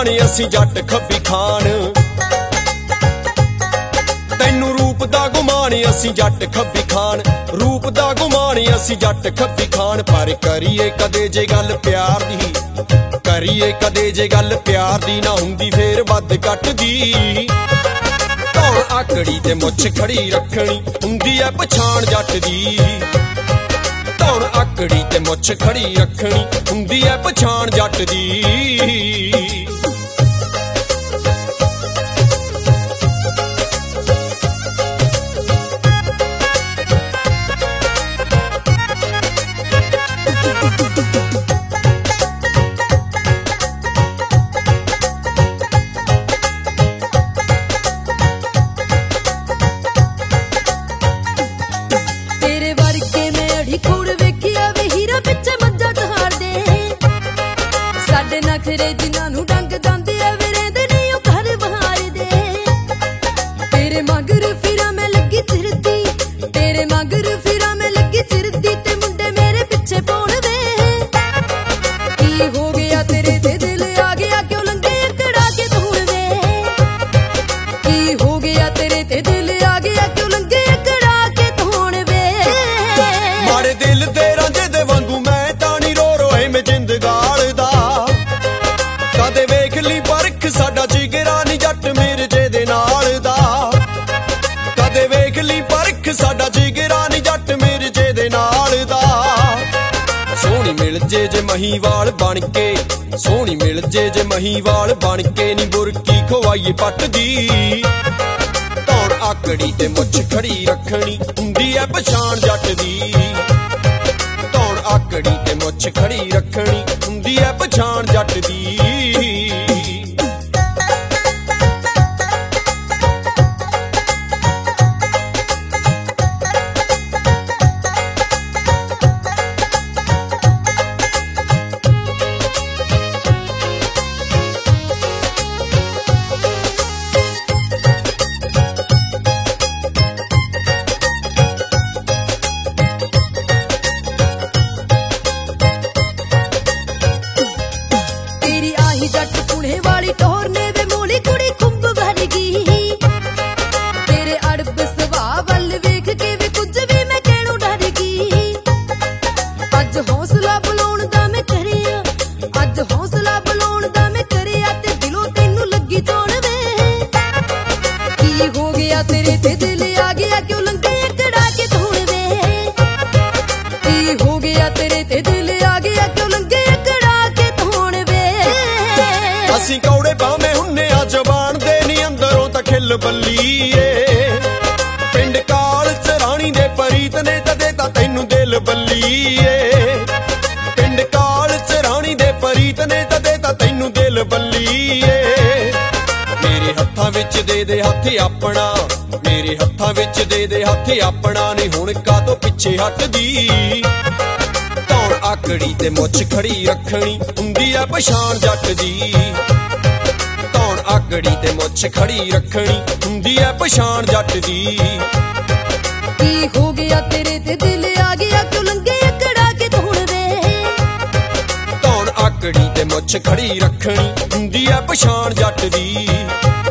घुमाने असी जट खब्बी खान तैनू रूप दा घुमाने असी जट खब्बी खान रूप दा घुमाने असी जट खब्बी खान पर करिए कदे जे गल प्यार दी करिए कदे जे गल प्यार दी ना हुंदी फेर वध घट दी धौण आकड़ी ते मुछ खड़ी रखनी हुंदी ऐ पछाण जट दी धौण आकड़ी ते मुछ खड़ी रखनी हुंदी ऐ पछाण जट दी नखरे जिन्हां डंग दांदे आ वेरेंदे नहीं ओ घर बहार दे तेरे मगर फिरा मैं लगी चिरदी तेरे मगर फिरा मैं लगी चिरदी ते मुंडे मेरे पिछे पौण दे की हो गया तेरे ते दिल आ गया क्यों लंगे अकड़ा के धूण वे की हो गया तेरे ते दिल आ गया क्यों लंगे अकड़ा के धूण वे माड़े दिल दे रांझे दे वांगू मैं तानी रो रोए मैं जिंद गालदा कदे वेख ली परख साडा जिगरा नी जट मिर्जे दे नाल दा कदे वेख ली परख साडा जिगरा नी जट मिर्जे दे नाल दा सोहनी मिल जे महीवाल बन के सोहनी मिल जे महीवाल बन के नी बुरकी खवाई पट दी धौण आकड़ी ते मुछ खड़ी रखनी हुंदी ऐ पछाण जट दी धौण आकड़ी ते मुछ खड़ी रखनी हुंदी ऐ पछाण जट दी जट पुणे वाली टोर ने वे मूली कुड़ी खुंब भर गई तेरे अड़ब सुभाव वल वेख के वे कुछ भी मैं कहणों डर गई अज हौसला बुलाउण दा मैं करिया अज हौसला बुलाउण दा मैं करिया ते दिलों तैनू लगी चोण वे की हो गया तेरे ते दिल आ गया क्यों लंगे अकड़ा के धूण वे की हो गया तेरे ते दिल आ गया क्यों लंगे अकड़ा के धूण वे असी कौड़े भावें हुन्ने आ जबान दे नी अंदरों तां खिल बल्लीए पिंड काल चराणी दे परीत ने तदे तां तैनू दिल बल्लीए पिंड काल चराणी दे परीत ने तदे तां तैनू दिल बल्लीए मेरे हत्थां विच दे हत्थ अपना मेरे हत्थां विच दे हत्थ अपना नी हुण कातों पिछे हटदी धौण आकड़ी ते मुछ खड़ी रखनी हुंदी ऐ पछाण जट दी धौण आकड़ी ते मुछ खड़ी रखनी हुंदी ऐ पछाण जट दी की हो गया तेरे ते दिल आ गया क्यों लंगे अकड़ा के धूण वे धौण आकड़ी ते मुछ खड़ी रखनी हुंदी ऐ पछाण जट दी